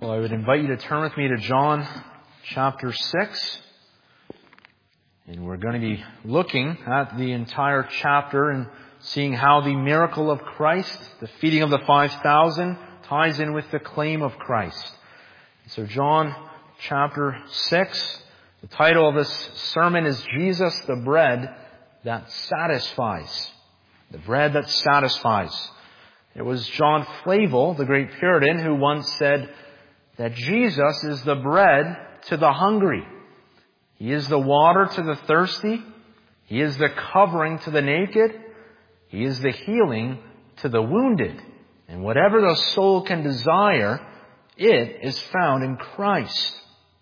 Well, I would invite you to turn with me to John chapter 6. And we're going to be looking at the entire chapter and seeing how the miracle of Christ, the feeding of the 5,000, ties in with the claim of Christ. So John chapter 6, the title of this sermon is Jesus, the Bread That Satisfies. The bread that satisfies. It was John Flavel, the great Puritan, who once said that Jesus is the bread to the hungry. He is the water to the thirsty. He is the covering to the naked. He is the healing to the wounded. And whatever the soul can desire, it is found in Christ.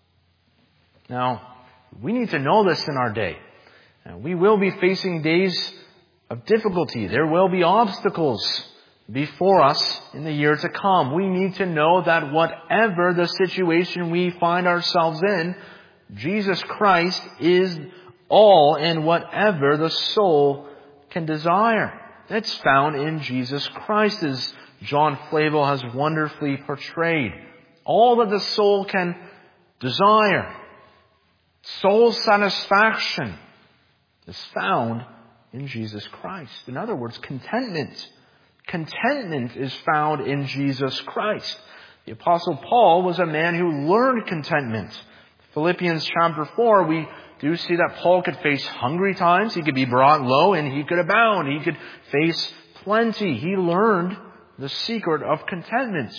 Now, we need to know this in our day. We will be facing days of difficulty. There will be obstacles before us in the year to come. We need to know that whatever the situation we find ourselves in, Jesus Christ is all and whatever the soul can desire. It's found in Jesus Christ, as John Flavel has wonderfully portrayed. All that the soul can desire, soul satisfaction, is found in Jesus Christ. In other words, contentment. Contentment is found in Jesus Christ. The Apostle Paul was a man who learned contentment. Philippians chapter 4, we do see that Paul could face hungry times. He could be brought low and he could abound. He could face plenty. He learned the secret of contentment.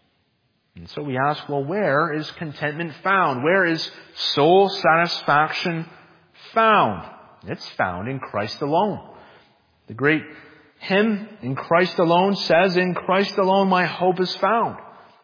And so we ask, well, where is contentment found? Where is soul satisfaction found? It's found in Christ alone. The great hymn, "In Christ Alone," says, "In Christ alone my hope is found.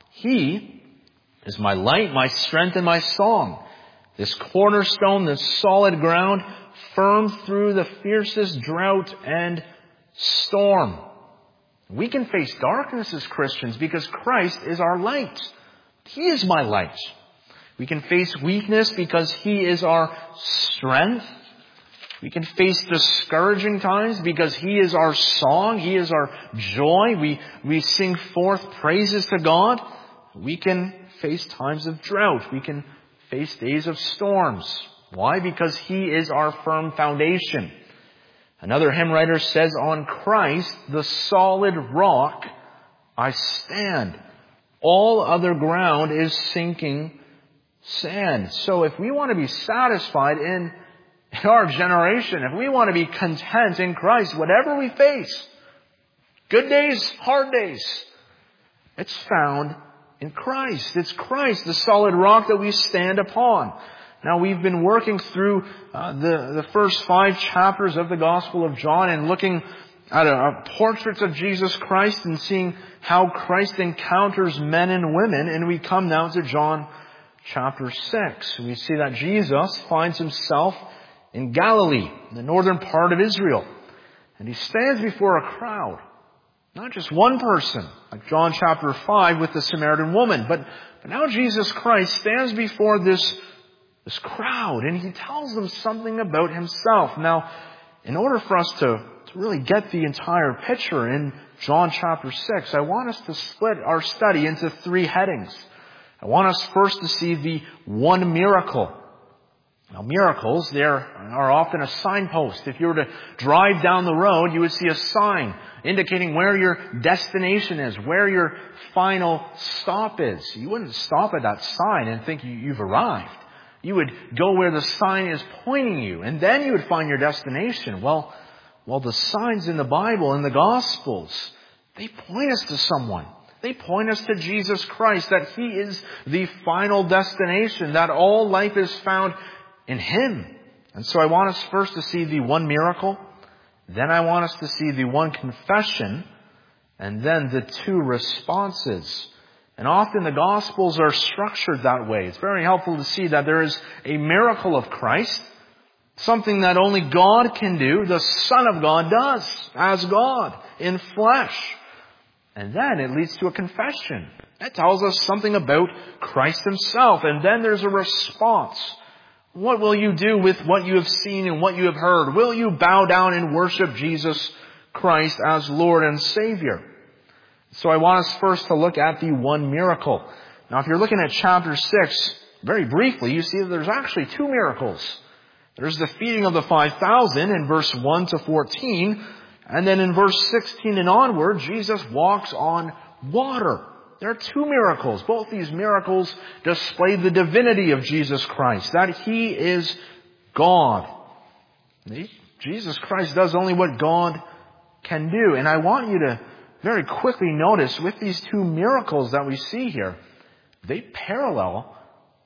He is my light, my strength, and my song. This cornerstone, this solid ground, firm through the fiercest drought and storm." We can face darkness as Christians because Christ is our light. He is my light. We can face weakness because He is our strength. We can face discouraging times because He is our song. He is our joy. We sing forth praises to God. We can face times of drought. We can face days of storms. Why? Because He is our firm foundation. Another hymn writer says, "On Christ, the solid rock, I stand. All other ground is sinking sand." So if we want to be satisfied in our generation, if we want to be content in Christ, whatever we face, good days, hard days, it's found in Christ. It's Christ, the solid rock that we stand upon. Now, we've been working through the first 5 chapters of the Gospel of John and looking at portraits of Jesus Christ and seeing how Christ encounters men and women. And we come now to John chapter 6. We see that Jesus finds Himself in Galilee, in the northern part of Israel. And He stands before a crowd. Not just one person, like John chapter 5 with the Samaritan woman. But now Jesus Christ stands before this crowd and He tells them something about Himself. Now, in order for us to really get the entire picture in John chapter 6, I want us to split our study into 3 headings. I want us first to see the one miracle. Now, miracles, they are often a signpost. If you were to drive down the road, you would see a sign indicating where your destination is, where your final stop is. You wouldn't stop at that sign and think you've arrived. You would go where the sign is pointing you, and then you would find your destination. Well, the signs in the Bible, in the Gospels, they point us to someone. They point us to Jesus Christ, that He is the final destination, that all life is found in Him. And so I want us first to see the one miracle, then I want us to see the one confession, and then the 2 responses. And often the Gospels are structured that way. It's very helpful to see that there is a miracle of Christ, something that only God can do, the Son of God does, as God, in flesh. And then it leads to a confession. It tells us something about Christ Himself. And then there's a response. What will you do with what you have seen and what you have heard? Will you bow down and worship Jesus Christ as Lord and Savior? So I want us first to look at the one miracle. Now, if you're looking at chapter 6, very briefly, you see that there's actually two miracles. There's the feeding of the 5,000 in verse 1 to 14, and then in verse 16 and onward, Jesus walks on water. There are two miracles. Both these miracles display the divinity of Jesus Christ, that He is God. Jesus Christ does only what God can do. And I want you to very quickly notice with these two miracles that we see here, they parallel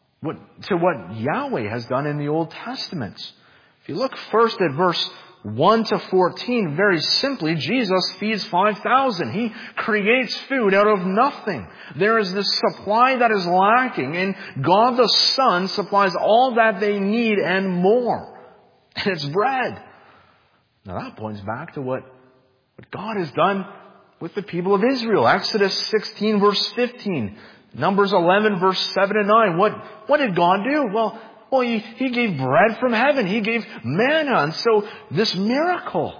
to what Yahweh has done in the Old Testament. If you look first at verse 1 to 14, very simply, Jesus feeds 5,000. He creates food out of nothing. There is this supply that is lacking, and God the Son supplies all that they need and more. And it's bread. Now that points back to what God has done with the people of Israel. Exodus 16 verse 15. Numbers 11 verse 7 and 9. What did God do? Well, He gave bread from heaven. He gave manna. And so this miracle,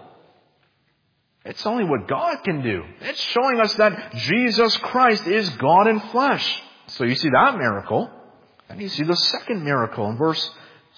it's only what God can do. It's showing us that Jesus Christ is God in flesh. So you see that miracle. And you see the second miracle in verse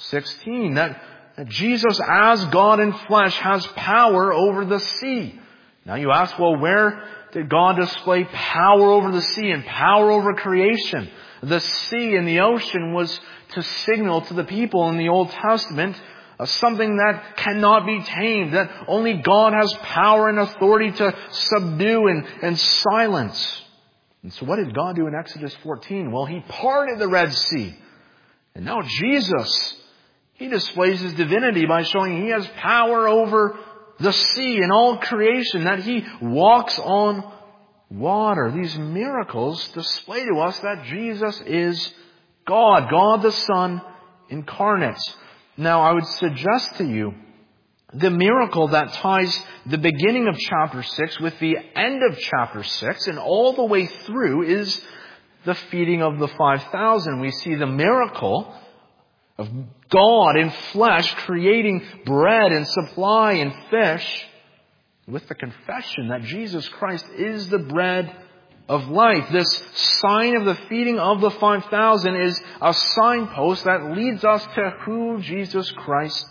16. That Jesus as God in flesh has power over the sea. Now you ask, well, where did God display power over the sea and power over creation? The sea and the ocean was to signal to the people in the Old Testament something that cannot be tamed, that only God has power and authority to subdue and silence. And so what did God do in Exodus 14? Well, He parted the Red Sea. And now Jesus, He displays His divinity by showing He has power over the sea and all creation, that He walks on water. These miracles display to us that Jesus is God, God the Son incarnate. Now, I would suggest to you the miracle that ties the beginning of chapter 6 with the end of chapter 6 and all the way through is the feeding of the 5,000. We see the miracle of God in flesh creating bread and supply and fish with the confession that Jesus Christ is the bread of life. This sign of the feeding of the 5,000 is a signpost that leads us to who Jesus Christ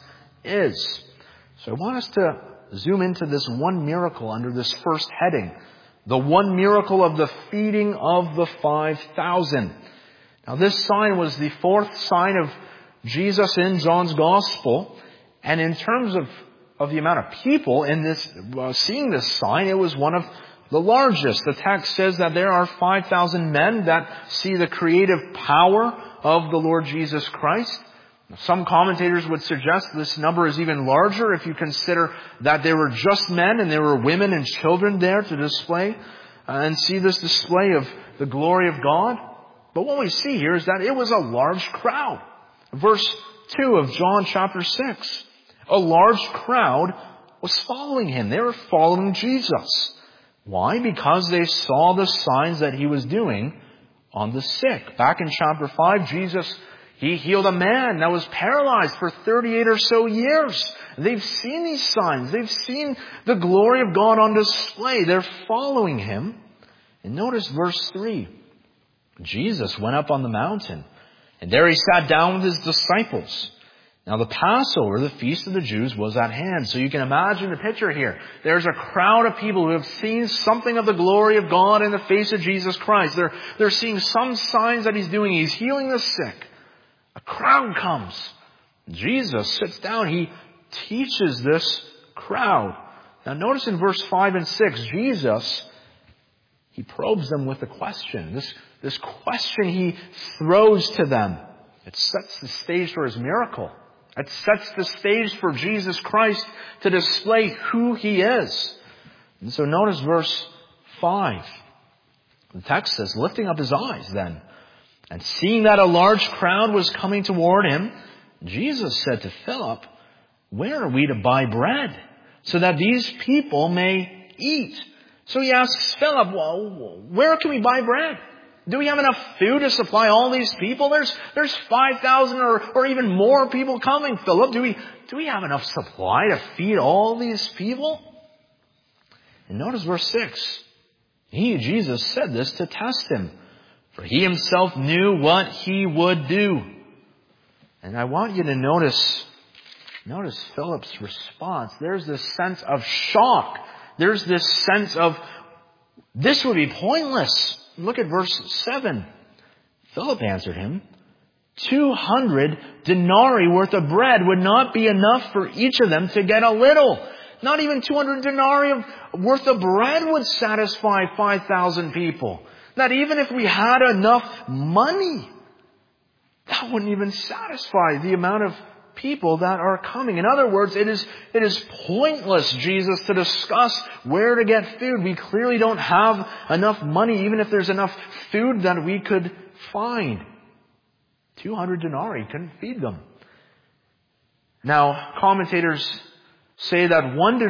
is. So I want us to zoom into this one miracle under this first heading. The one miracle of the feeding of the 5,000. Now this sign was the fourth sign of Jesus in John's Gospel. And in terms of the amount of people in this, seeing this sign, it was one of the largest. The text says that there are 5,000 men that see the creative power of the Lord Jesus Christ. Some commentators would suggest this number is even larger if you consider that there were just men and there were women and children there to display and see this display of the glory of God. But what we see here is that it was a large crowd. Verse 2 of John chapter 6. A large crowd was following Him. They were following Jesus. Why? Because they saw the signs that He was doing on the sick. Back in chapter 5, Jesus, He healed a man that was paralyzed for 38 or so years. They've seen these signs. They've seen the glory of God on display. They're following Him. And notice verse 3. Jesus went up on the mountain, and there He sat down with His disciples. Now the Passover, the feast of the Jews, was at hand. So you can imagine the picture here. There's a crowd of people who have seen something of the glory of God in the face of Jesus Christ. They're seeing some signs that He's doing. He's healing the sick. A crowd comes. Jesus sits down. He teaches this crowd. Now notice in verse 5 and 6, Jesus, He probes them with a question. This question He throws to them. It sets the stage for His miracle. It sets the stage for Jesus Christ to display who He is. And so notice verse 5. The text says, lifting up His eyes then, and seeing that a large crowd was coming toward Him, Jesus said to Philip, where are we to buy bread so that these people may eat? So He asks Philip, well, where can we buy bread? Do we have enough food to supply all these people? There's 5,000 or even more people coming, Philip. Do we have enough supply to feed all these people? And notice verse 6. Jesus said this to test Him, for he himself knew what he would do. And I want you to notice Philip's response. There's this sense of shock. There's this sense of, this would be pointless. Look at verse 7. Philip answered him, 200 denarii worth of bread would not be enough for each of them to get a little. Not even 200 denarii worth of bread would satisfy 5,000 people. That even if we had enough money, that wouldn't even satisfy the amount of people that are coming. In other words, it is pointless, Jesus, to discuss where to get food. We clearly don't have enough money, even if there's enough food that we could find. 200 denarii couldn't feed them. Now, commentators say that one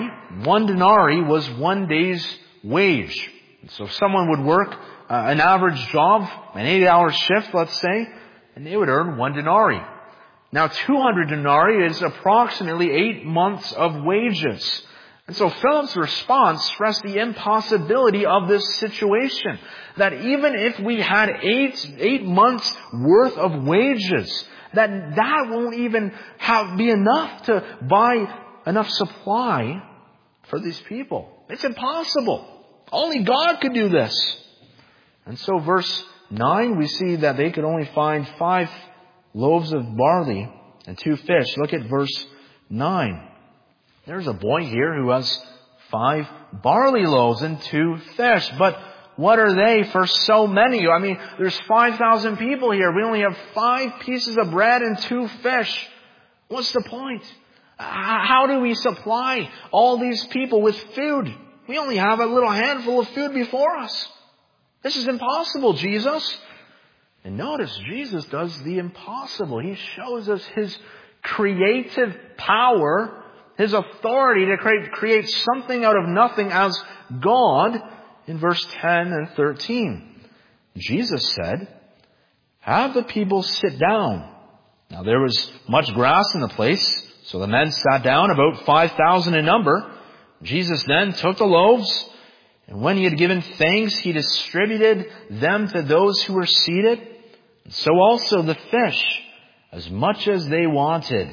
denarii was 1 day's wage. So if someone would work an average job, an 8-hour shift, let's say, and they would earn 1 denarii. Now, 200 denarii is approximately 8 months of wages. And so Philip's response stressed the impossibility of this situation. That even if we had 8 months worth of wages, that won't even be enough to buy enough supply for these people. It's impossible. Only God could do this. And so verse 9, we see that they could only find 5 loaves of barley and 2 fish. Look at verse 9. There's a boy here who has 5 barley loaves and 2 fish. But what are they for so many? I mean, there's 5,000 people here. We only have 5 pieces of bread and 2 fish. What's the point? How do we supply all these people with food? We only have a little handful of food before us. This is impossible, Jesus. And notice, Jesus does the impossible. He shows us His creative power, His authority to create something out of nothing as God in verse 10 and 13. Jesus said, "Have the people sit down." Now there was much grass in the place, so the men sat down, about 5,000 in number. Jesus then took the loaves, and when He had given thanks, He distributed them to those who were seated, and so also the fish, as much as they wanted.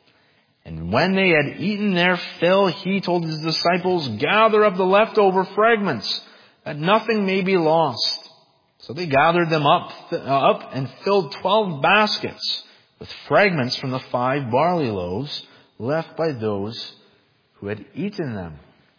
And when they had eaten their fill, He told His disciples, "Gather up the leftover fragments, that nothing may be lost." So they gathered them up and filled 12 baskets with fragments from the 5 barley loaves left by those who had eaten them.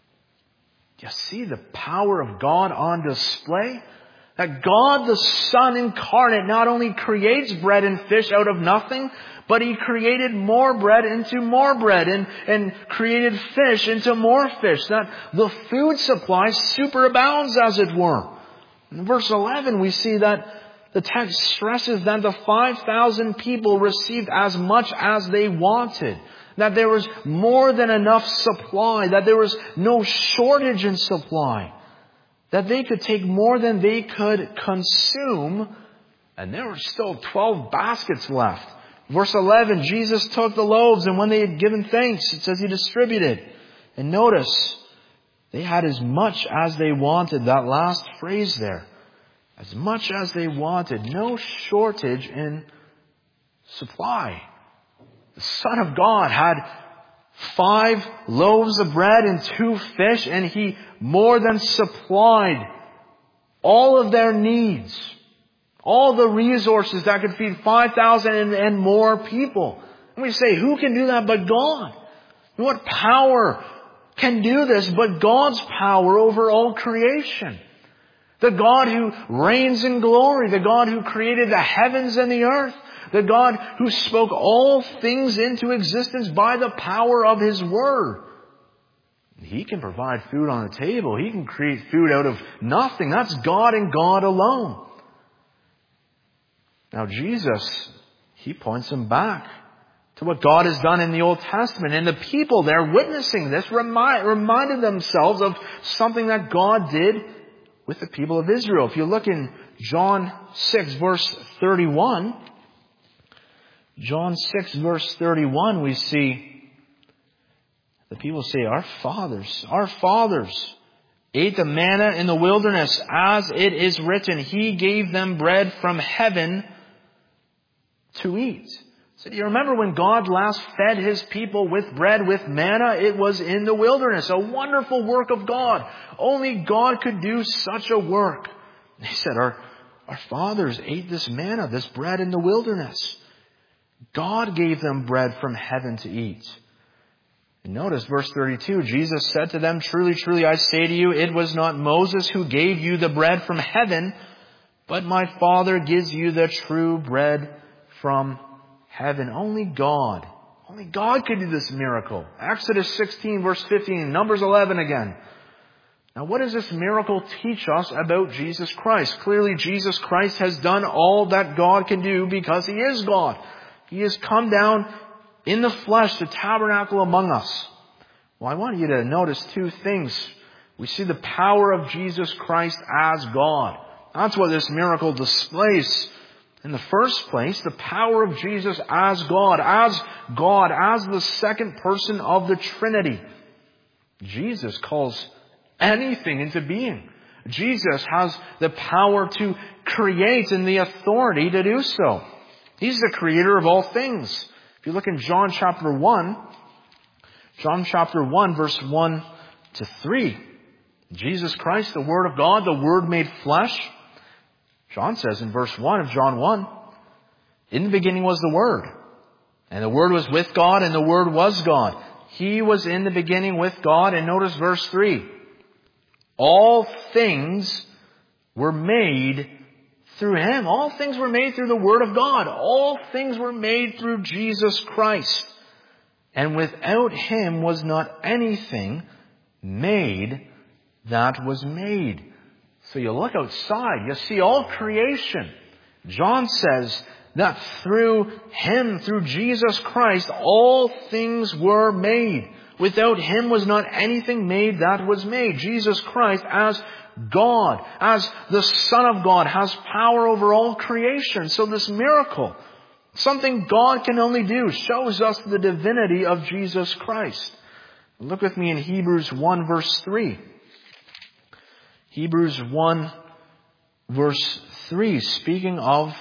Do you see the power of God on display? That God the Son incarnate not only creates bread and fish out of nothing, but He created more bread into more bread and created fish into more fish. That the food supply superabounds, as it were. In verse 11, we see that the text stresses that the 5,000 people received as much as they wanted. That there was more than enough supply. That there was no shortage in supply. That they could take more than they could consume. And there were still 12 baskets left. Verse 11, Jesus took the loaves, and when they had given thanks, it says He distributed. And notice, they had as much as they wanted. That last phrase there. As much as they wanted. No shortage in supply. The Son of God had 5 loaves of bread and 2 fish, and He more than supplied all of their needs. All the resources that could feed 5,000 and more people. And we say, who can do that but God? What power can do this but God's power over all creation? The God who reigns in glory. The God who created the heavens and the earth. The God who spoke all things into existence by the power of His Word. He can provide food on the table. He can create food out of nothing. That's God and God alone. Now Jesus, He points them back to what God has done in the Old Testament. And the people there witnessing this reminded themselves of something that God did with the people of Israel. If you look in John 6 verse 31, John 6 verse 31, we see the people say, our fathers ate the manna in the wilderness, as it is written, He gave them bread from heaven to eat. So do you remember when God last fed His people with bread, with manna? It was in the wilderness. A wonderful work of God. Only God could do such a work. He said, our fathers ate this manna, this bread in the wilderness. God gave them bread from heaven to eat. And notice verse 32, Jesus said to them, Truly, truly, I say to you, it was not Moses who gave you the bread from heaven, but my Father gives you the true bread from heaven. Only God could do this miracle. Exodus 16 verse 15, Numbers 11 again. Now what does this miracle teach us about Jesus Christ? Clearly Jesus Christ has done all that God can do because He is God. He has come down in the flesh to tabernacle among us. Well, I want you to notice two things. We see the power of Jesus Christ as God. That's what this miracle displays. In the first place, the power of Jesus as God, as the second person of the Trinity. Jesus calls anything into being. Jesus has the power to create and the authority to do so. He's the creator of all things. If you look in John chapter 1 verse 1 to 3, Jesus Christ, the Word of God, the Word made flesh. John says in verse 1 of John 1, In the beginning was the Word, and the Word was with God, and the Word was God. He was in the beginning with God. And notice verse 3. All things were made through Him. All things were made through the Word of God. All things were made through Jesus Christ. And without Him was not anything made that was made. So you look outside, you see all creation. John says that through Him, through Jesus Christ, all things were made. Without Him was not anything made that was made. Jesus Christ as God, as the Son of God, has power over all creation. So this miracle, something God can only do, shows us the divinity of Jesus Christ. Look with me in Hebrews 1 verse 3. Hebrews 1 verse 3, speaking of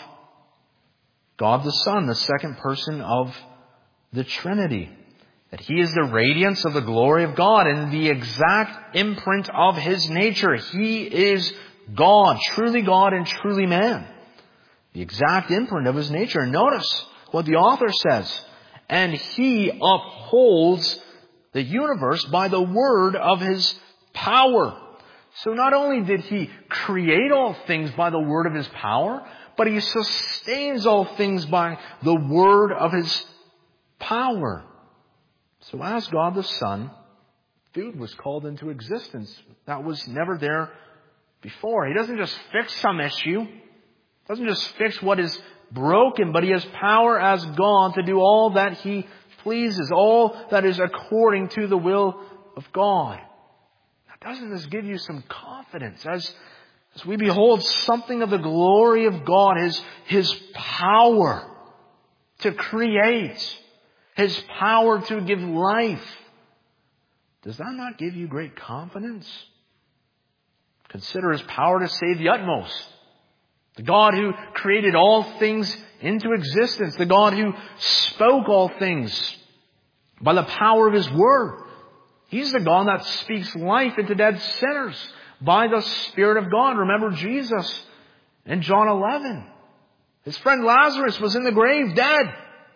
God the Son, the second person of the Trinity. That He is the radiance of the glory of God and the exact imprint of His nature. He is God and truly man. The exact imprint of His nature. And notice what the author says. And He upholds the universe by the word of His power. So not only did He create all things by the word of His power, but He sustains all things by the word of His power. So as God the Son, food was called into existence. That was never there before. He doesn't just fix some issue. He doesn't just fix what is broken, but He has power as God to do all that He pleases, all that is according to the will of God. Now, doesn't this give you some confidence as we behold something of the glory of God, His power to create, His power to give life? Does that not give you great confidence? Consider His power to save the utmost. The God who created all things into existence. The God who spoke all things by the power of His Word. He's the God that speaks life into dead sinners by the Spirit of God. Remember Jesus in John 11. His friend Lazarus was in the grave, dead.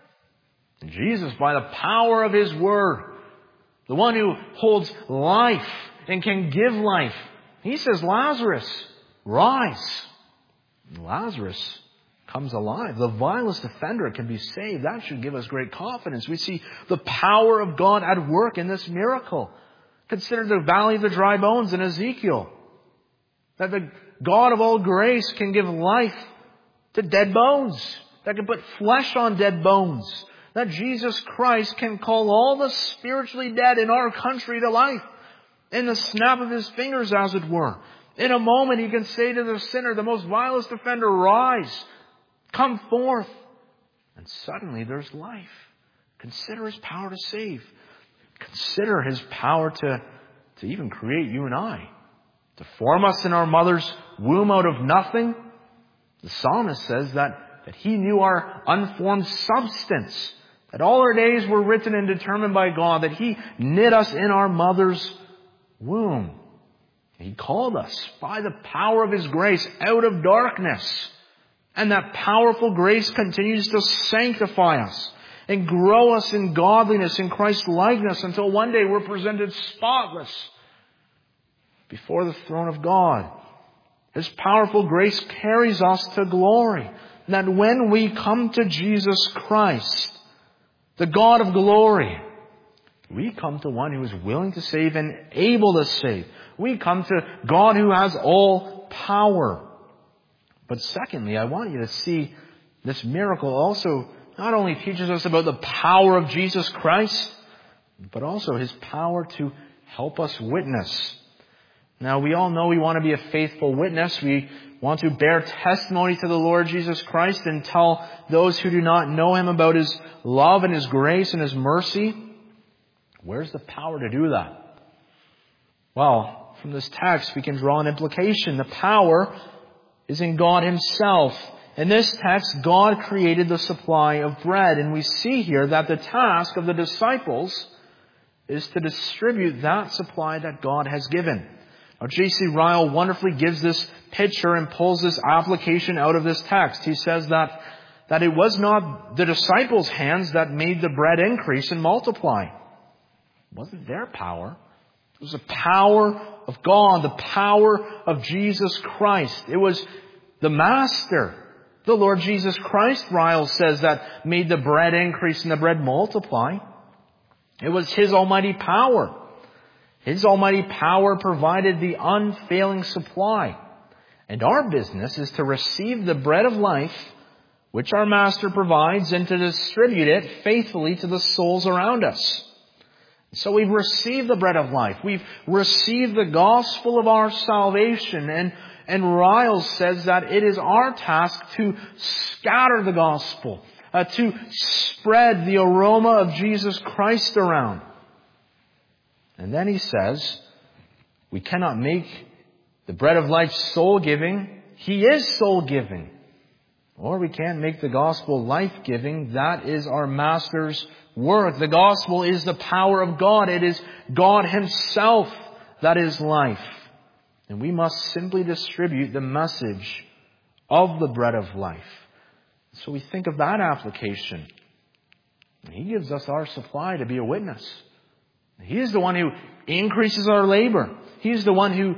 And Jesus, by the power of His Word, the one who holds life and can give life, He says, Lazarus, rise. And Lazarus comes alive. The vilest offender can be saved. That should give us great confidence. We see the power of God at work in this miracle. Consider the valley of the dry bones in Ezekiel. That the God of all grace can give life to dead bones. That can put flesh on dead bones. That Jesus Christ can call all the spiritually dead in our country to life. In the snap of His fingers, as it were. In a moment, He can say to the sinner, the most vilest offender, rise, come forth. And suddenly there's life. Consider His power to save. Consider His power to even create you and I. to form us in our mother's womb out of nothing. The psalmist says that He knew our unformed substance, that all our days were written and determined by God, that He knit us in our mother's womb. He called us by the power of His grace out of darkness. And that powerful grace continues to sanctify us and grow us in godliness, in Christ's likeness, until one day we're presented spotless before the throne of God. His powerful grace carries us to glory. That when we come to Jesus Christ, the God of glory, we come to one who is willing to save and able to save. We come to God who has all power. But secondly, I want you to see this miracle also not only teaches us about the power of Jesus Christ, but also His power to help us witness. Now, we all know we want to be a faithful witness. We want to bear testimony to the Lord Jesus Christ and tell those who do not know Him about His love and His grace and His mercy. Where's the power to do that? Well, from this text we can draw an implication. The power is in God Himself. In this text, God created the supply of bread, and we see here that the task of the disciples is to distribute that supply that God has given. Now, J.C. Ryle wonderfully gives this picture and pulls this application out of this text. He says that it was not the disciples' hands that made the bread increase and multiply. It wasn't their power. It was the power of God, the power of Jesus Christ. It was the Master, the Lord Jesus Christ, Ryle says, that made the bread increase and the bread multiply. It was His almighty power. His almighty power provided the unfailing supply. And our business is to receive the bread of life, which our Master provides, and to distribute it faithfully to the souls around us. So we've received the bread of life. We've received the gospel of our salvation. And Ryle says that it is our task to scatter the gospel, to spread the aroma of Jesus Christ around. And then he says, we cannot make the bread of life soul-giving. He is soul-giving. Or we can't make the gospel life-giving. That is our Master's work. The gospel is the power of God. It is God Himself that is life. And we must simply distribute the message of the bread of life. So we think of that application. He gives us our supply to be a witness. He is the one who increases our labor. He is the one who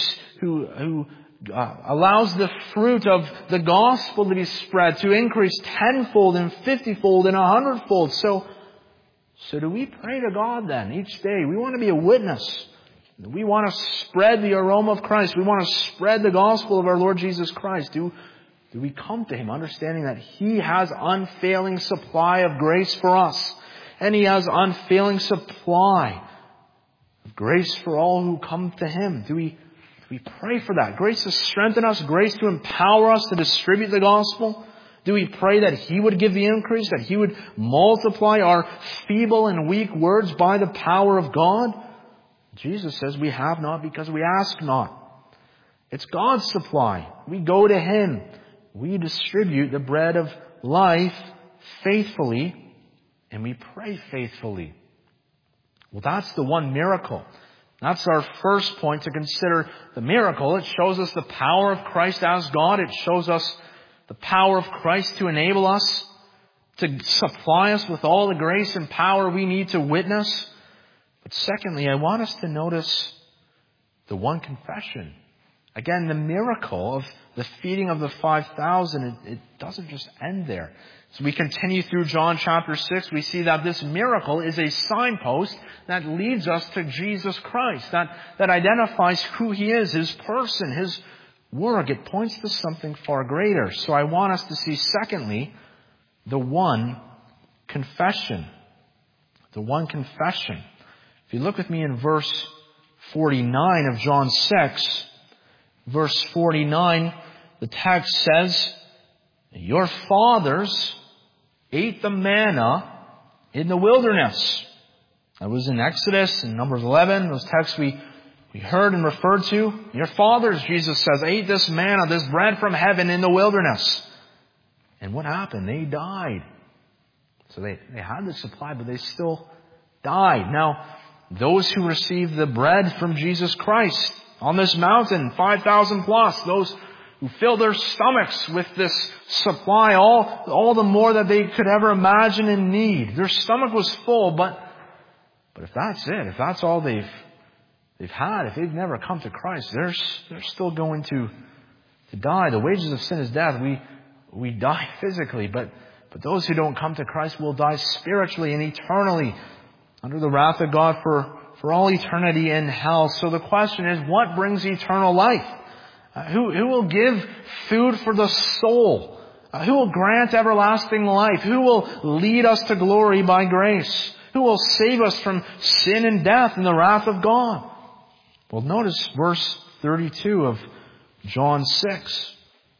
allows the fruit of the gospel to be spread, to increase tenfold and 50-fold and 100-fold. So do we pray to God then each day? We want to be a witness. We want to spread the aroma of Christ. We want to spread the gospel of our Lord Jesus Christ. Do we come to Him understanding that He has unfailing supply of grace for us? And He has unfailing supply of grace for all who come to Him. Do we pray for that? Grace to strengthen us, grace to empower us to distribute the gospel? Do we pray that He would give the increase, that He would multiply our feeble and weak words by the power of God? Jesus says we have not because we ask not. It's God's supply. We go to Him. We distribute the bread of life faithfully, and we pray faithfully. Well, that's the one miracle. That's our first point to consider the miracle. It shows us the power of Christ as God. It shows us the power of Christ to enable us, to supply us with all the grace and power we need to witness. But secondly, I want us to notice the one confession. Again, the miracle of the feeding of the 5,000, it doesn't just end there. As we continue through John chapter 6, we see that this miracle is a signpost that leads us to Jesus Christ, that identifies who He is, His person, His work. It points to something far greater. So I want us to see, secondly, the one confession. The one confession. If you look with me in verse 49 of John 6, verse 49, the text says, your fathers ate the manna in the wilderness. That was in Exodus and Numbers 11, those texts we we heard and referred to. Your fathers, Jesus says, ate this manna, this bread from heaven in the wilderness. And what happened? They died. So they had the supply, but they still died. Now, those who received the bread from Jesus Christ on this mountain, 5,000 plus, those who filled their stomachs with this supply, all the more that they could ever imagine and need. Their stomach was full, but if that's it, if that's all they've had, if they've never come to Christ, they're still going to die. The wages of sin is death. We die physically, but those who don't come to Christ will die spiritually and eternally under the wrath of God for all eternity in hell. So the question is, what brings eternal life? Who will give food for the soul? Who will grant everlasting life? Who will lead us to glory by grace? Who will save us from sin and death and the wrath of God? Well, notice verse 32 of John 6.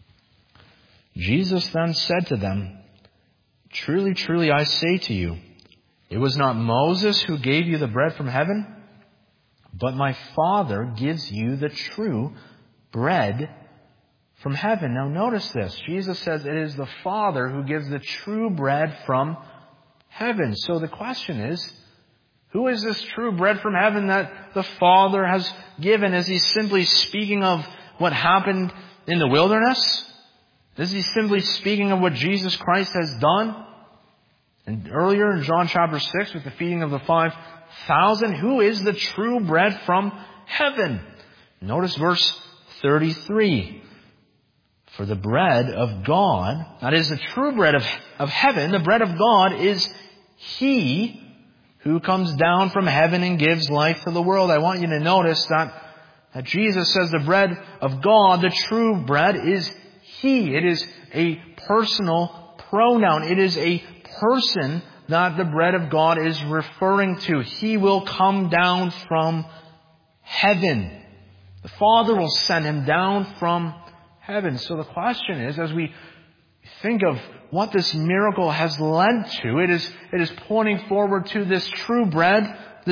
Jesus then said to them, "Truly, truly, I say to you, it was not Moses who gave you the bread from heaven, but my Father gives you the true bread from heaven." Now notice this. Jesus says it is the Father who gives the true bread from heaven. So the question is, who is this true bread from heaven that the Father has given? Is he simply speaking of what happened in the wilderness? Is he simply speaking of what Jesus Christ has done? And earlier in John chapter 6 with the feeding of the 5,000, who is the true bread from heaven? Notice verse 33. For the bread of God, that is the true bread of heaven, the bread of God is He who comes down from heaven and gives life to the world. I want you to notice that Jesus says the bread of God, the true bread, is He. It is a personal pronoun. It is a person that the bread of God is referring to. He will come down from heaven. The Father will send Him down from heaven. So the question is, as we think of what this miracle has led to, it is pointing forward to this true bread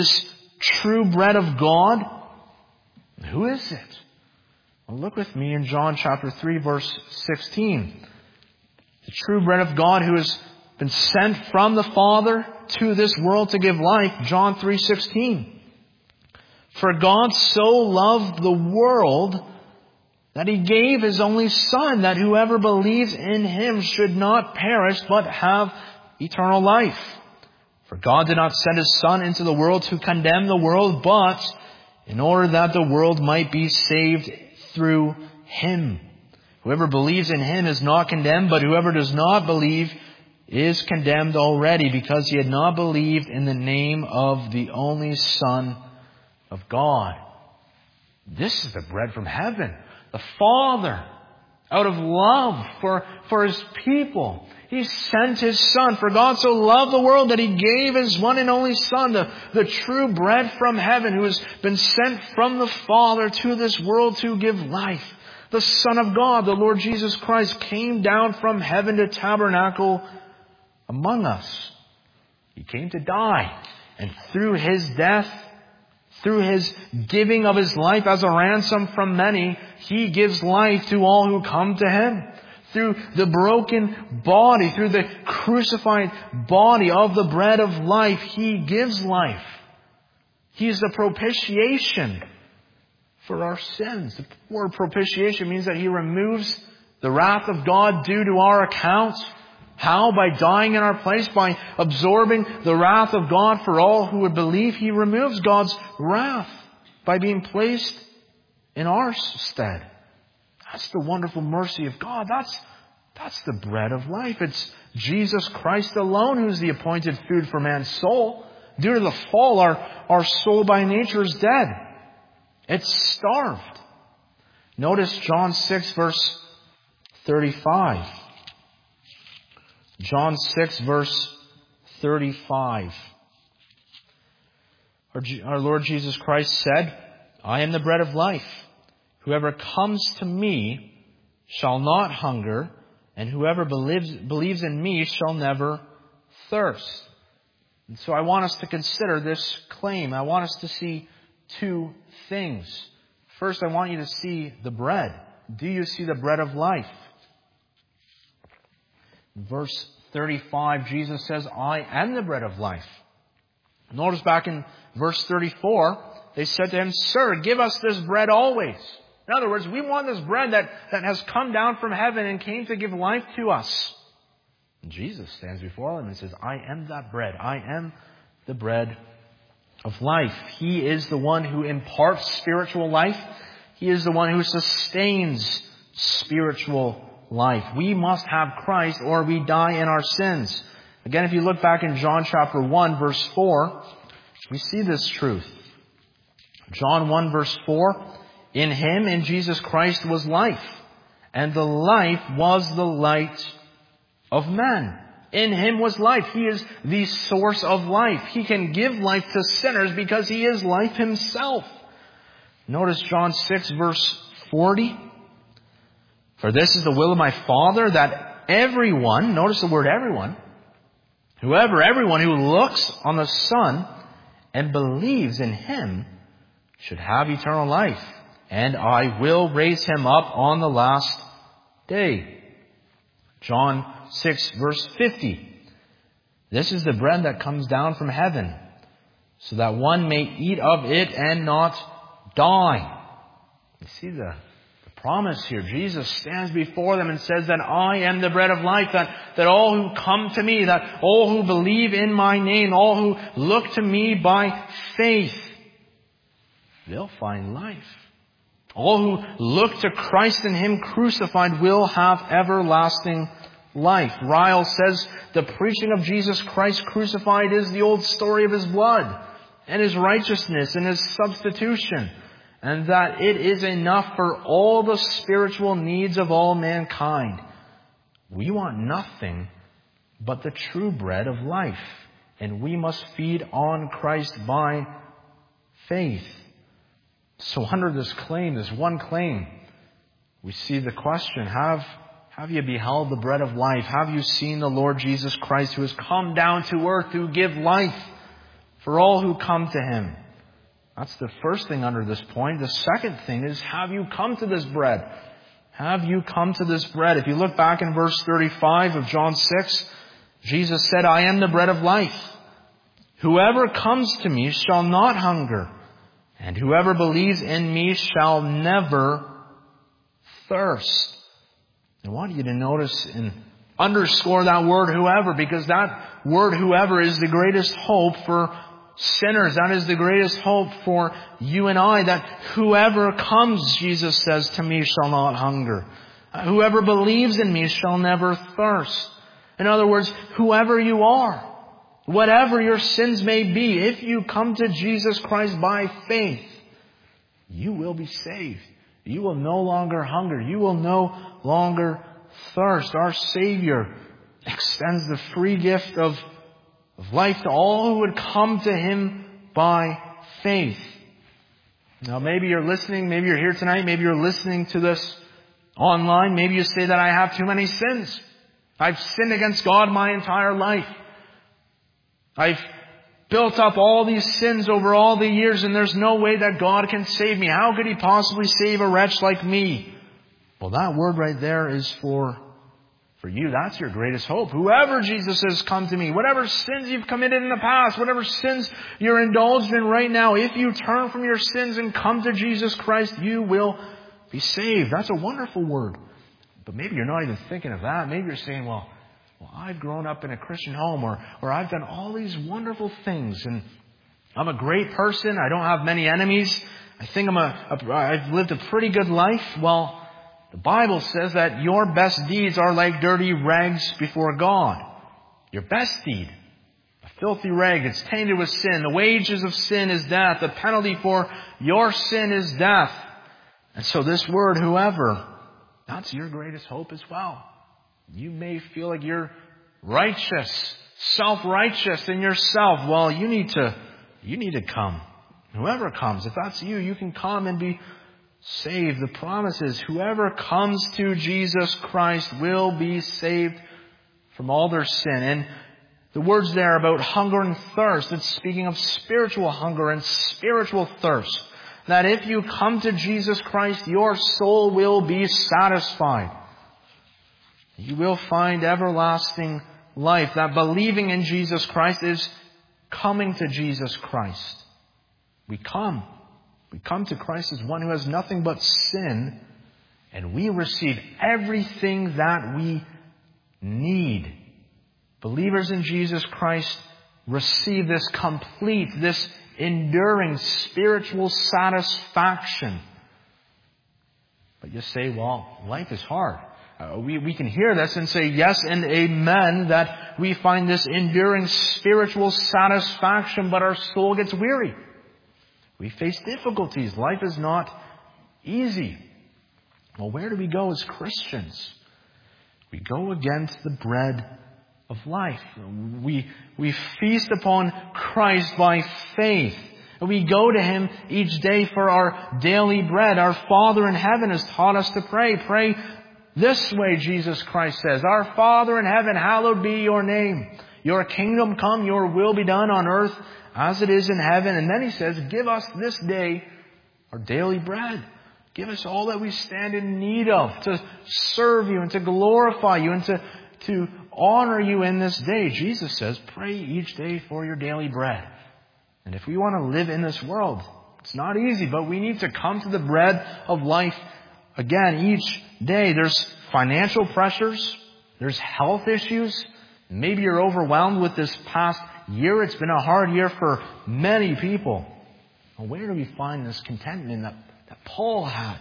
of God. Who is it? Well, look with me in John chapter 3, verse 16. The true bread of God who has been sent from the Father to this world to give life. John 3:16. For God so loved the world that He gave His only Son, that whoever believes in Him should not perish but have eternal life. For God did not send His Son into the world to condemn the world, but in order that the world might be saved through Him. Whoever believes in Him is not condemned, but whoever does not believe is condemned already, because he had not believed in the name of the only Son of God. This is the bread from heaven. The Father, out of love for His people, He sent His Son. For God so loved the world that He gave His one and only Son, the true bread from heaven, who has been sent from the Father to this world to give life. The Son of God, the Lord Jesus Christ, came down from heaven to tabernacle among us. He came to die. And through His death, through His giving of His life as a ransom from many, He gives life to all who come to Him. Through the broken body, through the crucified body of the bread of life, He gives life. He is the propitiation for our sins. The word propitiation means that He removes the wrath of God due to our account. How? By dying in our place, by absorbing the wrath of God for all who would believe. He removes God's wrath by being placed in our stead. That's the wonderful mercy of God. That's the bread of life. It's Jesus Christ alone who's the appointed food for man's soul. Due to the fall, our soul by nature is dead. It's starved. Notice John 6 verse 35. John 6 verse 35. Our Lord Jesus Christ said, I am the bread of life. Whoever comes to me shall not hunger, and whoever believes in me shall never thirst. And so I want us to consider this claim. I want us to see two things. First, I want you to see the bread. Do you see the bread of life? In verse 35, Jesus says, I am the bread of life. Notice back in verse 34, they said to him, Sir, give us this bread always. In other words, we want this bread that has come down from heaven and came to give life to us. And Jesus stands before them and says, I am that bread. I am the bread of life. He is the one who imparts spiritual life. He is the one who sustains spiritual life. We must have Christ or we die in our sins. Again, if you look back in John chapter 1, verse 4, we see this truth. John 1, verse 4, in Him, in Jesus Christ, was life, and the life was the light of men. In Him was life. He is the source of life. He can give life to sinners because He is life Himself. Notice John 6, verse 40. For this is the will of my Father, that everyone, notice the word everyone, everyone who looks on the Son and believes in Him should have eternal life, and I will raise him up on the last day. John 6, verse 50. This is the bread that comes down from heaven, so that one may eat of it and not die. You see the promise here. Jesus stands before them and says that I am the bread of life, that all who come to me, that all who believe in my name, all who look to me by faith, they'll find life. All who look to Christ and Him crucified will have everlasting life. Ryle says the preaching of Jesus Christ crucified is the old story of His blood and His righteousness and His substitution, and that it is enough for all the spiritual needs of all mankind. We want nothing but the true bread of life, and we must feed on Christ by faith. So under this claim, this one claim, we see the question, have you beheld the bread of life? Have you seen the Lord Jesus Christ, who has come down to earth to give life for all who come to Him? That's the first thing under this point. The second thing is, have you come to this bread? Have you come to this bread? If you look back in verse 35 of John 6, Jesus said, I am the bread of life. Whoever comes to me shall not hunger, and whoever believes in me shall never thirst. I want you to notice and underscore that word whoever, because that word whoever is the greatest hope for sinners. That is the greatest hope for you and I, that whoever comes, Jesus says, to me shall not hunger. Whoever believes in me shall never thirst. In other words, whoever you are, whatever your sins may be, if you come to Jesus Christ by faith, you will be saved. You will no longer hunger. You will no longer thirst. Our Savior extends the free gift of life to all who would come to Him by faith. Now maybe you're listening, maybe you're here tonight, maybe you're listening to this online, maybe you say that I have too many sins. I've sinned against God my entire life. I've built up all these sins over all the years, and there's no way that God can save me. How could He possibly save a wretch like me? Well, that word right there is for you. That's your greatest hope. Whoever Jesus says, come to me. Whatever sins you've committed in the past, whatever sins you're indulged in right now, if you turn from your sins and come to Jesus Christ, you will be saved. That's a wonderful word. But maybe you're not even thinking of that. Maybe you're saying, well, I've grown up in a Christian home, or I've done all these wonderful things, and I'm a great person. I don't have many enemies. I think I've lived a pretty good life. Well, the Bible says that your best deeds are like dirty rags before God. Your best deed, a filthy rag, it's tainted with sin. The wages of sin is death. The penalty for your sin is death. And so this word, whoever, that's your greatest hope as well. You may feel like you're righteous, self-righteous in yourself. Well, you need to come. Whoever comes, if that's you, you can come and be saved. The promise is whoever comes to Jesus Christ will be saved from all their sin. The words there about hunger and thirst, it's speaking of spiritual hunger and spiritual thirst. That if you come to Jesus Christ, your soul will be satisfied. You will find everlasting life. That believing in Jesus Christ is coming to Jesus Christ. We come to Christ as one who has nothing but sin, and we receive everything that we need. Believers in Jesus Christ receive this complete, this enduring spiritual satisfaction. But you say, well, life is hard. We can hear this and say yes and amen, that we find this enduring spiritual satisfaction, but our soul gets weary. We face difficulties. Life is not easy. Well, where do we go as Christians? We go again to the bread of life. We feast upon Christ by faith. We go to Him each day for our daily bread. Our Father in heaven has taught us to pray. Pray this way, Jesus Christ says. Our Father in heaven, hallowed be your name. Your kingdom come, your will be done on earth as it is in heaven. And then He says, give us this day our daily bread. Give us all that we stand in need of to serve You and to glorify You and to honor You in this day. Jesus says, pray each day for your daily bread. And if we want to live in this world, it's not easy, but we need to come to the bread of life again each day. There's financial pressures. There's health issues. Maybe you're overwhelmed with this past year. It's been a hard year for many people. Well, where do we find this contentment that Paul had?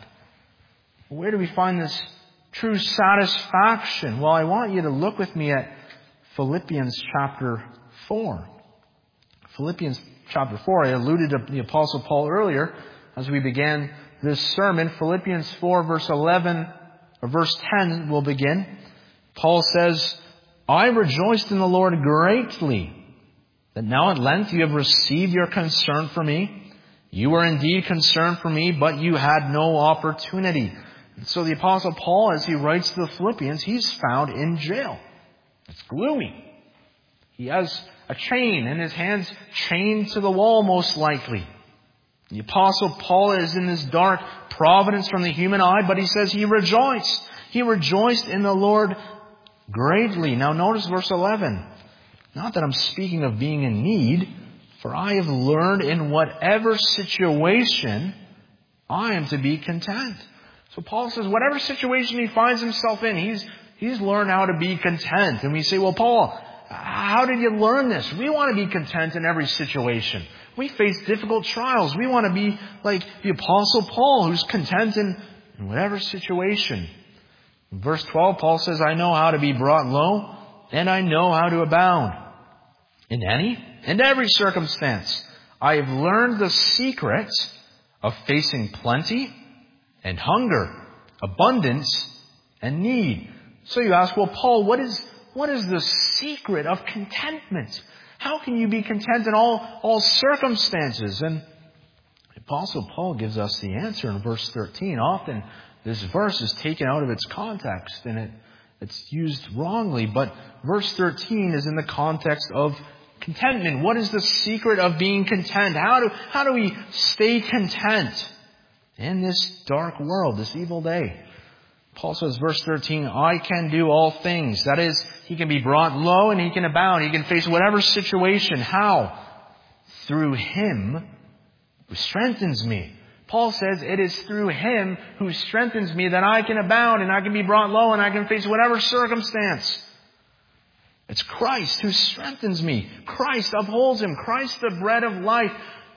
Where do we find this true satisfaction? Well, I want you to look with me at Philippians chapter 4. Philippians chapter 4. I alluded to the Apostle Paul earlier as we began this sermon. Philippians 4 verse 11, or verse 10 will begin. Paul says, I rejoiced in the Lord greatly that now at length you have received your concern for me. You were indeed concerned for me, but you had no opportunity. And so the Apostle Paul, as he writes to the Philippians, he's found in jail. It's gloomy. He has a chain in his hands, chained to the wall most likely. The Apostle Paul is in this dark providence from the human eye, but he says he rejoiced. He rejoiced in the Lord greatly. Now notice verse 11. Not that I'm speaking of being in need, for I have learned in whatever situation I am to be content. So Paul says whatever situation he finds himself in, he's learned how to be content. And we say, well, Paul, how did you learn this? We want to be content in every situation. We face difficult trials. We want to be like the Apostle Paul, who's content in whatever situation. In verse 12, Paul says, I know how to be brought low, and I know how to abound. In any and every circumstance, I have learned the secret of facing plenty and hunger, abundance and need. So you ask, well, Paul, what is the secret of contentment? How can you be content in all circumstances? And the Apostle Paul gives us the answer in verse 13. Often this verse is taken out of its context and it's used wrongly. But verse 13 is in the context of contentment. What is the secret of being content? How do we stay content in this dark world, this evil day? Paul says, verse 13, I can do all things. That is, he can be brought low and he can abound. He can face whatever situation. How? Through Him who strengthens me. Paul says, it is through Him who strengthens me that I can abound and I can be brought low and I can face whatever circumstance. It's Christ who strengthens me. Christ upholds him. Christ, the bread of life,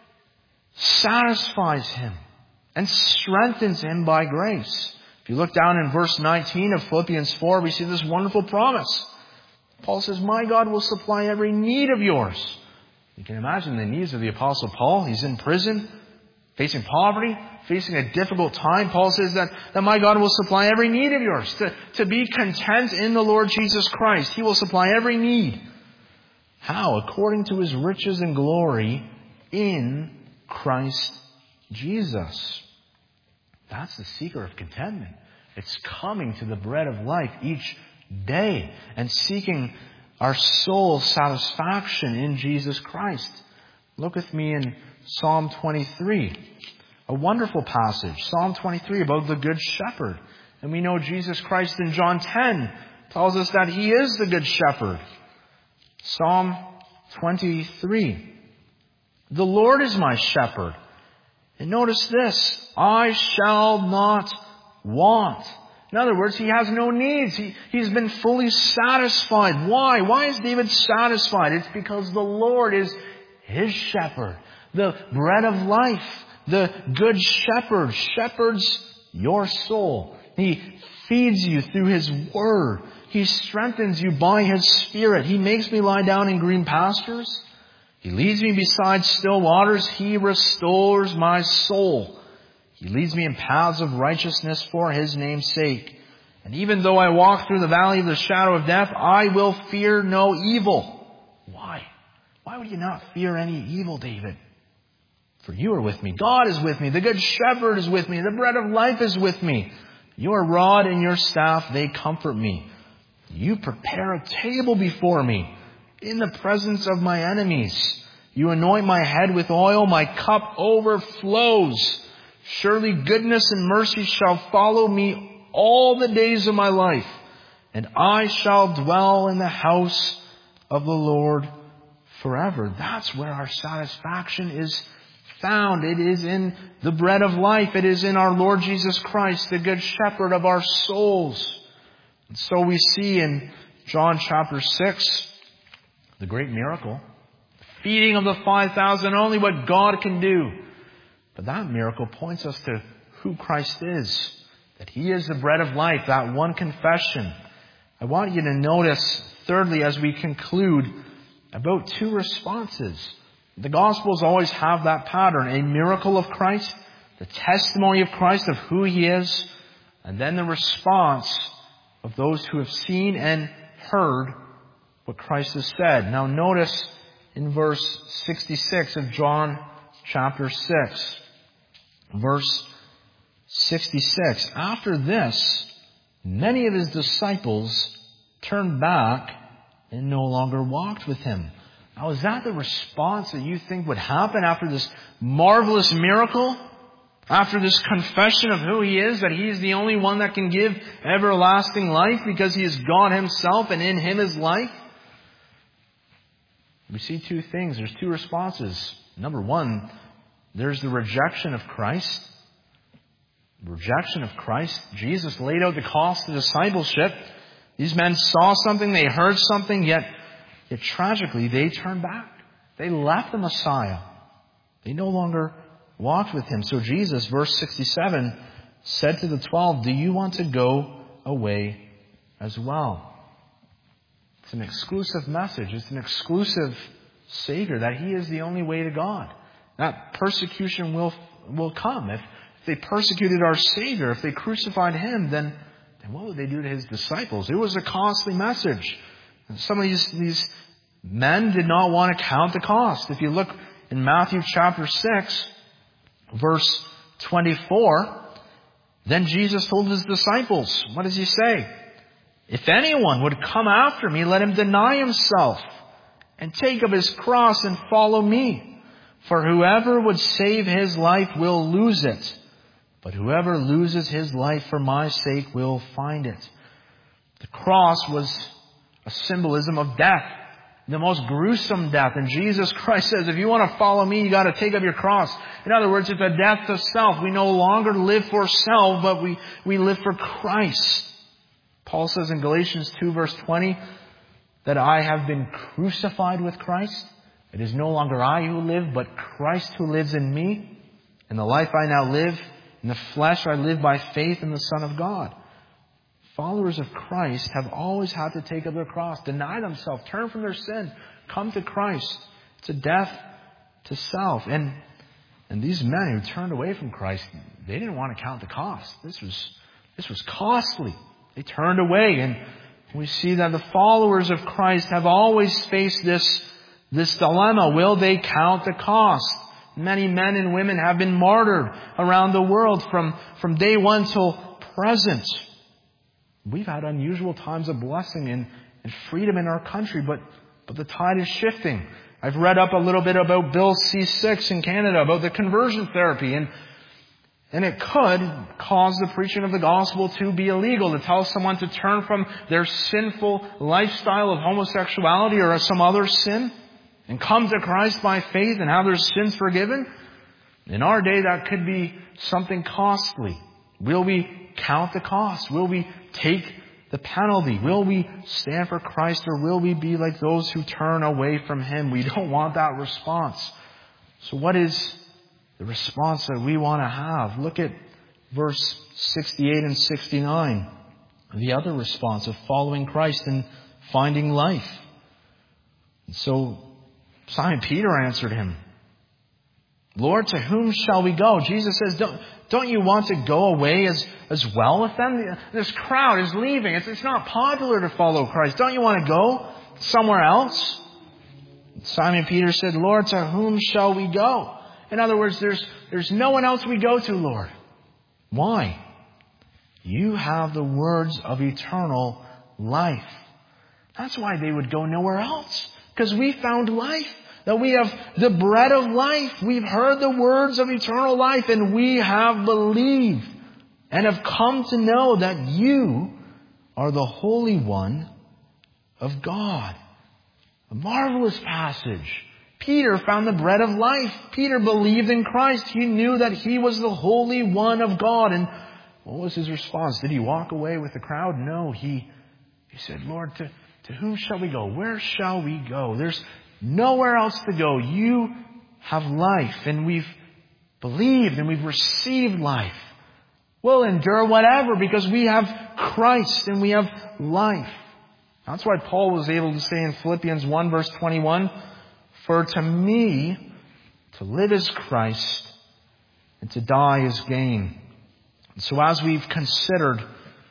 satisfies him and strengthens him by grace. If you look down in verse 19 of Philippians 4, we see this wonderful promise. Paul says, my God will supply every need of yours. You can imagine the needs of the Apostle Paul. He's in prison, facing poverty, facing a difficult time. Paul says that my God will supply every need of yours. To be content in the Lord Jesus Christ. He will supply every need. How? According to His riches and glory in Christ Jesus. That's the secret of contentment. It's coming to the bread of life each day and seeking our soul satisfaction in Jesus Christ. Look with me in Psalm 23. A wonderful passage. Psalm 23 about the Good Shepherd. And we know Jesus Christ in John 10 tells us that He is the Good Shepherd. Psalm 23. The Lord is my shepherd. And notice this, I shall not want. In other words, he has no needs. He's been fully satisfied. Why? Why is David satisfied? It's because the Lord is his shepherd, the bread of life, the good shepherd, shepherds your soul. He feeds you through His Word. He strengthens you by His Spirit. He makes me lie down in green pastures. He leads me beside still waters. He restores my soul. He leads me in paths of righteousness for His name's sake. And even though I walk through the valley of the shadow of death, I will fear no evil. Why? Why would you not fear any evil, David? For you are with me. God is with me. The Good Shepherd is with me. The bread of life is with me. Your rod and your staff, they comfort me. You prepare a table before me in the presence of my enemies. You anoint my head with oil. My cup overflows. Surely goodness and mercy shall follow me all the days of my life, and I shall dwell in the house of the Lord forever. That's where our satisfaction is found. It is in the bread of life. It is in our Lord Jesus Christ, the Good Shepherd of our souls. And so we see in John chapter 6, the great miracle, the feeding of the 5,000, only what God can do. But that miracle points us to who Christ is, that He is the bread of life, that one confession. I want you to notice, thirdly, as we conclude, about two responses. The Gospels always have that pattern, a miracle of Christ, the testimony of Christ of who He is, and then the response of those who have seen and heard what Christ has said. Now notice in verse 66 of John chapter 6. Verse 66. After this, many of His disciples turned back and no longer walked with Him. Now, is that the response that you think would happen after this marvelous miracle? After this confession of who He is, that He is the only one that can give everlasting life because He is God Himself and in Him is life? We see two things. There's two responses. Number one, there's the rejection of Christ. Rejection of Christ. Jesus laid out the cost of discipleship. These men saw something, they heard something, yet tragically they turned back. They left the Messiah. They no longer walked with Him. So Jesus, verse 67, said to the 12, do you want to go away as well? It's an exclusive message. It's an exclusive Savior, that He is the only way to God. That persecution will come. If they persecuted our Savior, if they crucified Him, then what would they do to His disciples? It was a costly message. And some of these men did not want to count the cost. If you look in Matthew chapter 6, verse 24, then Jesus told His disciples, what does He say? If anyone would come after me, let him deny himself and take up his cross and follow me. For whoever would save his life will lose it. But whoever loses his life for my sake will find it. The cross was a symbolism of death. The most gruesome death. And Jesus Christ says, if you want to follow me, you got to take up your cross. In other words, it's a death to self. We no longer live for self, but we live for Christ. Paul says in Galatians 2 verse 20, that I have been crucified with Christ. It is no longer I who live, but Christ who lives in me. And the life I now live in the flesh, I live by faith in the Son of God. Followers of Christ have always had to take up their cross, deny themselves, turn from their sin, come to Christ. It's a death to self. And these men who turned away from Christ, they didn't want to count the cost. This was costly. They turned away, and we see that the followers of Christ have always faced this dilemma. Will they count the cost? Many men and women have been martyred around the world from day one till present. We've had unusual times of blessing freedom in our country, but the tide is shifting. I've read up a little bit about Bill C-6 in Canada, about the conversion therapy, and it could cause the preaching of the gospel to be illegal, to tell someone to turn from their sinful lifestyle of homosexuality or some other sin and come to Christ by faith and have their sins forgiven. In our day, that could be something costly. Will we count the cost? Will we take the penalty? Will we stand for Christ, or will we be like those who turn away from Him? We don't want that response. So what is the response that we want to have? Look at verse 68 and 69. The other response of following Christ and finding life. And so Simon Peter answered Him, Lord, to whom shall we go? Jesus says, don't you want to go away as well with them? This crowd is leaving. It's not popular to follow Christ. Don't you want to go somewhere else? Simon Peter said, Lord, to whom shall we go? In other words, there's no one else we go to, Lord. Why? You have the words of eternal life. That's why they would go nowhere else. Because we found life. That we have the bread of life. We've heard the words of eternal life, and we have believed and have come to know that you are the Holy One of God. A marvelous passage. Peter found the bread of life. Peter believed in Christ. He knew that He was the Holy One of God. And what was his response? Did he walk away with the crowd? No, he said, Lord, to whom shall we go? Where shall we go? There's nowhere else to go. You have life, and we've believed and we've received life. We'll endure whatever because we have Christ and we have life. That's why Paul was able to say in Philippians 1 verse 21, for to me, to live is Christ and to die is gain. And so as we've considered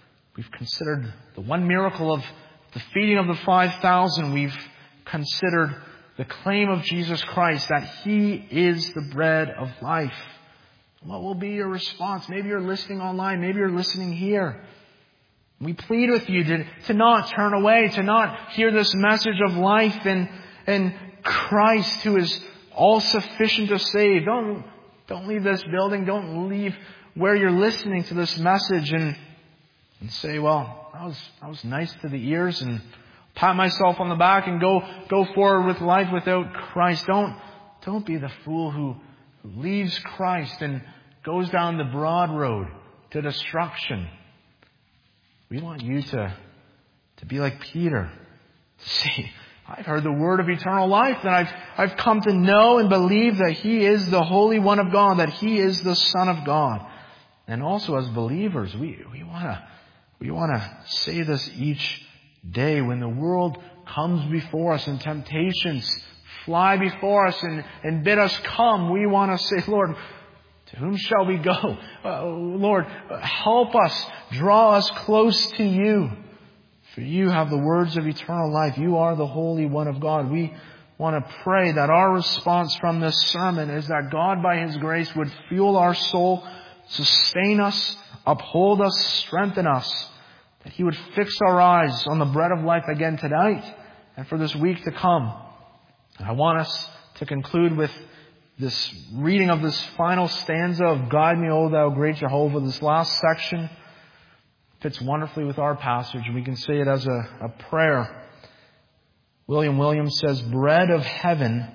the one miracle of the feeding of the 5,000, we've considered the claim of Jesus Christ that He is the bread of life. What will be your response? Maybe you're listening online. Maybe you're listening here. We plead with you to not turn away, to not hear this message of life and Christ who is all sufficient to save. Don't leave this building. Don't leave where you're listening to this message and say, well, that was nice to the ears, and pat myself on the back and go forward with life without Christ. Don't be the fool who leaves Christ and goes down the broad road to destruction. We want you to be like Peter, to say, I've heard the word of eternal life, and I've come to know and believe that He is the Holy One of God, that He is the Son of God. And also as believers, we want to say this each day when the world comes before us and temptations fly before us and bid us come. We want to say, Lord, to whom shall we go? Lord, help us, draw us close to you. For you have the words of eternal life. You are the Holy One of God. We want to pray that our response from this sermon is that God by His grace would fuel our soul, sustain us, uphold us, strengthen us. That He would fix our eyes on the bread of life again tonight and for this week to come. And I want us to conclude with this reading of this final stanza of Guide Me, O Thou Great Jehovah. This last section fits wonderfully with our passage. We can say it as a prayer. William Williams says, bread of heaven,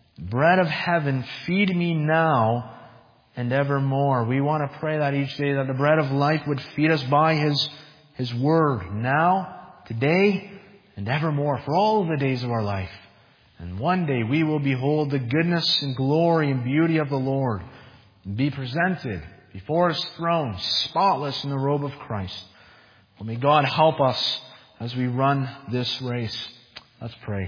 feed me now and evermore. We want to pray that each day, that the bread of life would feed us by His Word now, today, and evermore, for all of the days of our life. And one day we will behold the goodness and glory and beauty of the Lord and be presented before His throne, spotless in the robe of Christ. Well, may God help us as we run this race. Let's pray.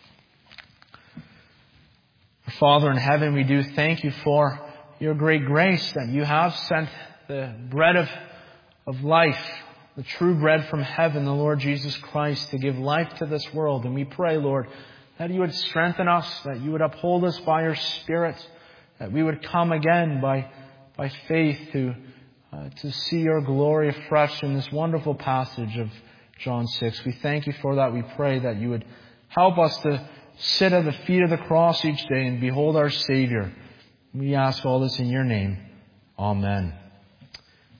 Father in heaven, we do thank You for Your great grace that You have sent the bread of life, the true bread from heaven, the Lord Jesus Christ, to give life to this world. And we pray, Lord, that You would strengthen us, that You would uphold us by Your Spirit, that we would come again by faith to see Your glory afresh in this wonderful passage of John 6. We thank you for that. We pray that you would help us to sit at the feet of the cross each day and behold our Savior. We ask all this in your name. Amen.